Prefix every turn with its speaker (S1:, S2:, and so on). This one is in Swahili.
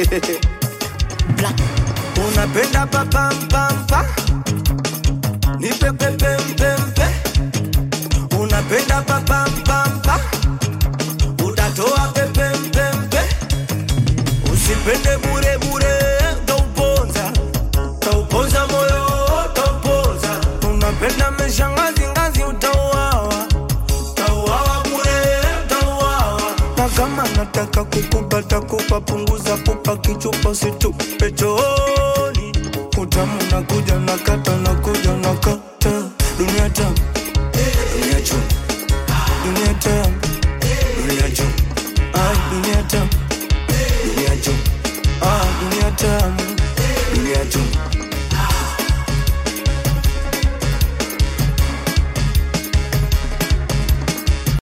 S1: Black.
S2: Unapenda papam. Nipe pepe. Unapenda papam. Utatoa pepe. Usipende bure. Tauponza moyo, tauponza. Unapenda meshangazi utauawa. Tauawa bure, tauawa. Na kama nataka kukupata punguza kupa kichupa usitupe chooni. Utamu nakuja nakata. Dunia tamu. Dunia tamu.